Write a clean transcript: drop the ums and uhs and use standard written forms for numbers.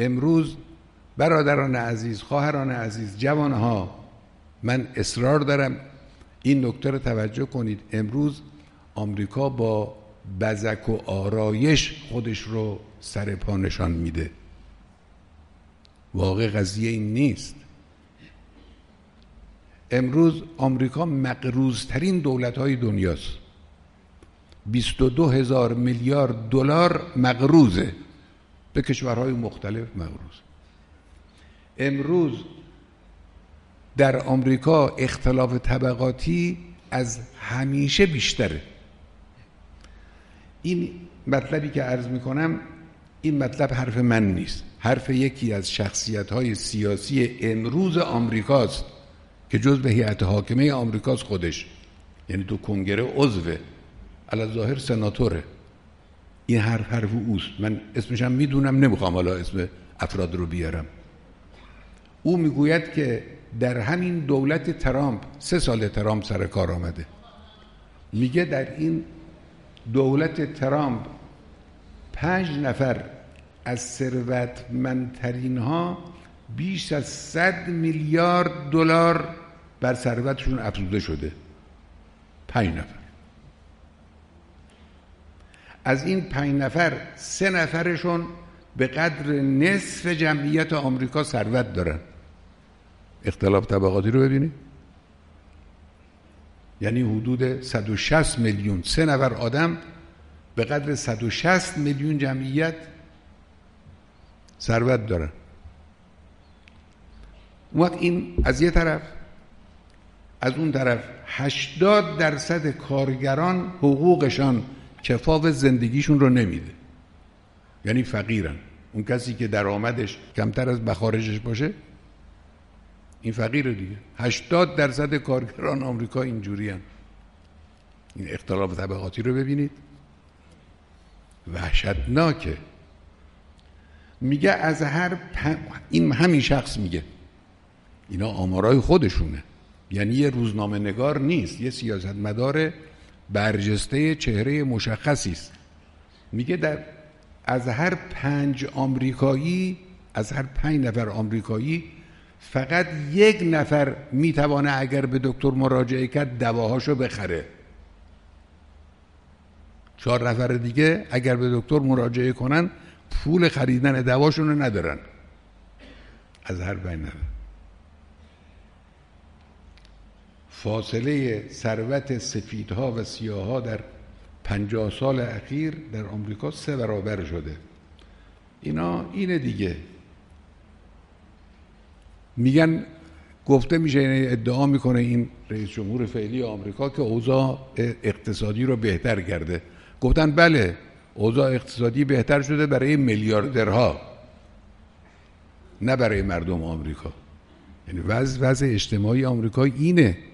امروز برادران عزیز، خواهران عزیز، جوانها، من اصرار دارم این نکته رو توجه کنید. امروز آمریکا با بزک و آرایش خودش رو سر پا نشان میده. واقع قضیه این نیست. امروز آمریکا مقروض‌ترین دولت‌های دنیاست. 22,000 میلیارد دلار مقروضه، به کشورهای مختلف مقروض. امروز در آمریکا اختلاف طبقاتی از همیشه بیشتره. این مطلبی که عرض میکنم، این مطلب حرف من نیست، حرف یکی از شخصیت‌های سیاسی امروز آمریکاست که جزء هیئت حاکمه آمریکاست خودش، یعنی تو کنگره عضوه، علی ظاهر سناتوره. این حرف اوست. من اسمشم میدونم، نمیخوام حالا اسم افراد رو بیارم. او میگوید که در همین دولت ترامپ، 3 سال ترامپ سر کار آمده، میگه در این دولت ترامپ 5 نفر از ثروتمندترین ها بیش از 100 میلیارد دلار بر ثروتشون افزوده شده. 5 نفر. از این 5 نفر 3 نفرشون به قدر نصف جمعیت آمریکا ثروت دارن. اختلاف طبقاتی رو ببینید، یعنی حدود 160 میلیون، 3 نفر آدم به قدر 160 میلیون جمعیت ثروت دارن. اون وقت این از یه طرف، از اون طرف 80% کارگران حقوقشان کفاف زندگیشون رو نمیده، یعنی فقیرن. اون کسی که درآمدش کمتر از مخارجش باشه این فقیره دیگه. 80% کارگران آمریکا اینجوری هن. این اختلاف طبقاتی رو ببینید، وحشتناکه. میگه از هر این همین شخص میگه، اینا آمارای خودشونه، یعنی یه روزنامه نگار نیست، یه سیاستمدار برجسته چهره مشخصی است. میگه از هر 5 آمریکایی، از هر 5 نفر آمریکایی فقط 1 نفر میتوانه اگر به دکتر مراجعه کرد دواهاشو بخره. 4 نفر دیگه اگر به دکتر مراجعه کنن پول خریدن دواشون رو ندارن. از هر 5 نفر. فاصله ثروت سفیدها و سیاه‌ها در 50 سال اخیر در آمریکا 3 برابر شده. اینا اینه دیگه. میگن، گفته میشه، ادعا میکنه این رئیس جمهور فعلی آمریکا که اوضاع اقتصادی رو بهتر کرده. گفتن بله، اوضاع اقتصادی بهتر شده برای میلیاردرها، نه برای مردم آمریکا. یعنی وضع اجتماعی آمریکا اینه.